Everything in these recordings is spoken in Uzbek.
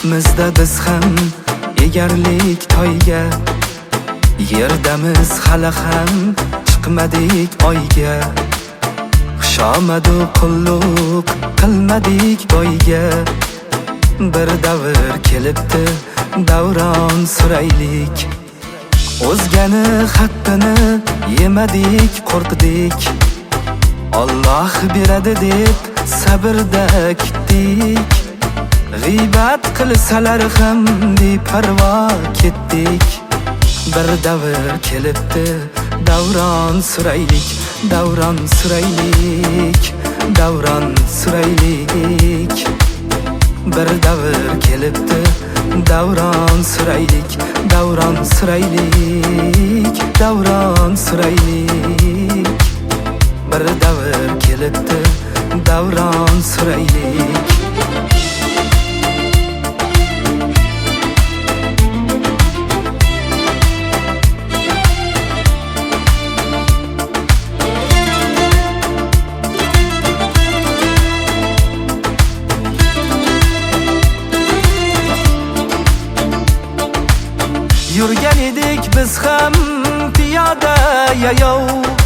Chiqishimizda biz ham egarlik toyga, yerdamiz hali ham chiqmadik oyga. Xushomadu qulluq qilmadik boyga. Bir davr kelibdi, davron suraylik. O'zgani haqqini yemadik, qo'rqdik. Alloh beradi deb sabrda kutdik. G'iybat qilsalar ham beparvo ketdik. Bir davr kelibdi, davron suraylik, davron suraylik, davron suraylik. Bir davr kelibdi, davron suraylik, davron suraylik, davron suraylik. Bir davr kelibdi, davron suraylik. Yurgan edik biz ham piyoda yayov.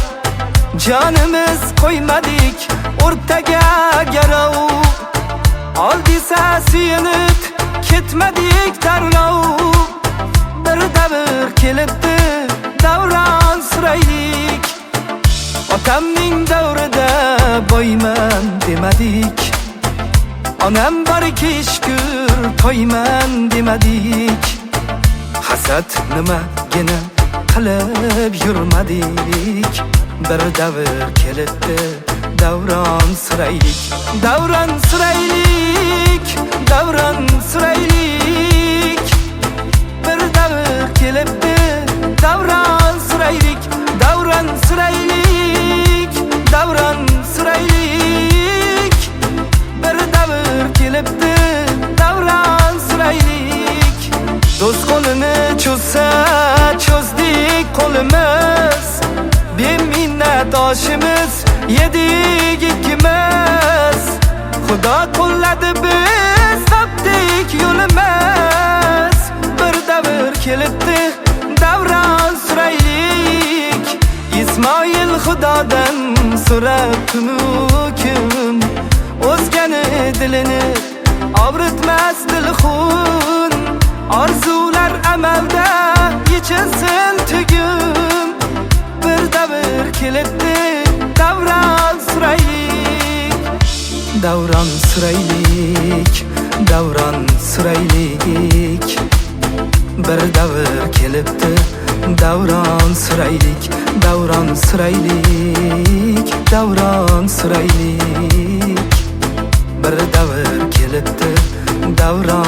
Jonimiz qo'ymadik o'rtaga garov. Ol desa suyunib ketmadik darlov. Bir davr kelibdi, davron suraylik. Otamning davrida boyman demadik. Onam borki shukr toyman demadik. Hasad nimagina qilib yurmadik. Bir davr kelibdi, davron suraylik, davron suraylik, davron suraylik. Bir davr kelibdi, davron suraylik, davron suraylik, davron suraylik. Bir davr kelibdi, davron suraylik. Do'st qo'lini cho'zsa cho'zdik qo'limiz. Beminnat oshimiz yedik ikkimiz. Xudo qo'lladi biz topdik yo'limiz. Bir davr kelibdi, davron suraylik. Ismoil Xudodan so'rab tunu kun. O'zgani dilini og'ritmas dilxun. Orzular amalda yechilsin tugum. Bir davr kelibdi, davron suraylik, davron suraylik, davron suraylik. Bir davr kelibdi, davron suraylik, davron suraylik, davron suraylik. Bir davr kelibdi, davron